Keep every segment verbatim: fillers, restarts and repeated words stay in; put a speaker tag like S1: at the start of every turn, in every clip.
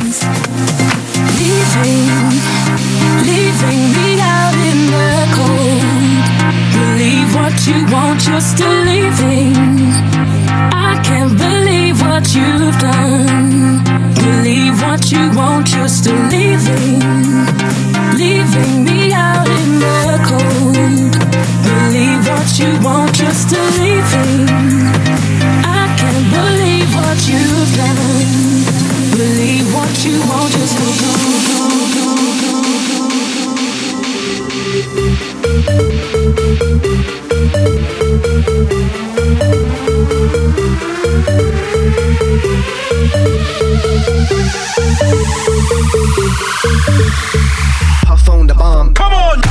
S1: Leaving, leaving me out in the cold. Believe what you want, you're still leaving. I can't believe what you've done. Believe what you want, you're still leaving. Leaving me out in the cold. Believe what you want, you're still leaving. I can't believe what you've done. Believe what you want, you're still gone.
S2: Puff on the bomb. Come on!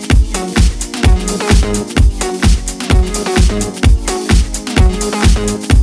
S3: We'll be right back.